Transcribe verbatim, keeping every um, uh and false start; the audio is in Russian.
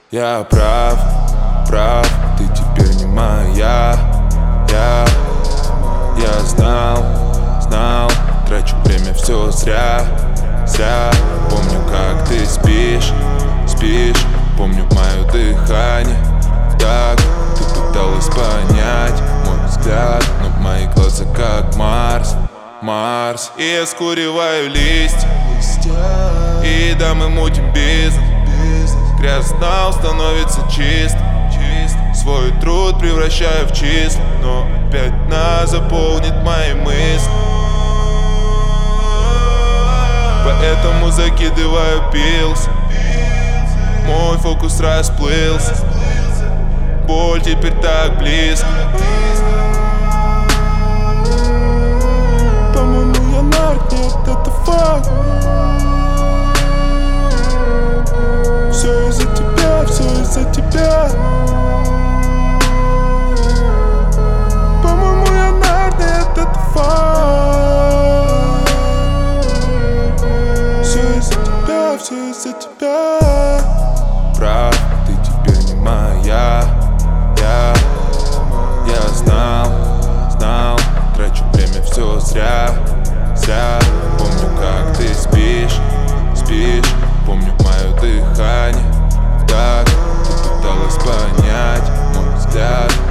Я прав, прав, ты теперь не моя. Я, я знал, знал, трачу время все зря, зря. Помню, как ты спишь, спишь, помню мое дыхание. Так, ты пыталась понять мой взгляд, но мои глаза как Марс, Марс. И я скуриваю листья, и да, мы мутим бизнес. Грязно становится чист, свой труд превращаю в числа, но опять нас заполнит мои мысли. Поэтому закидываю пилс, мой фокус расплылся. Боль теперь так близко. По-моему, я нарк, нет, это факт. Все из-за тебя, все из-за тебя. По-моему, я нарк, нет, это факт. Все из-за тебя, все из-за тебя. Прав, ты теперь не моя. Я, я знал, знал, трачу время все зря, зря. Помню, как ты спишь, спишь, помню мое дыхание. Так, ты пыталась понять мой взгляд.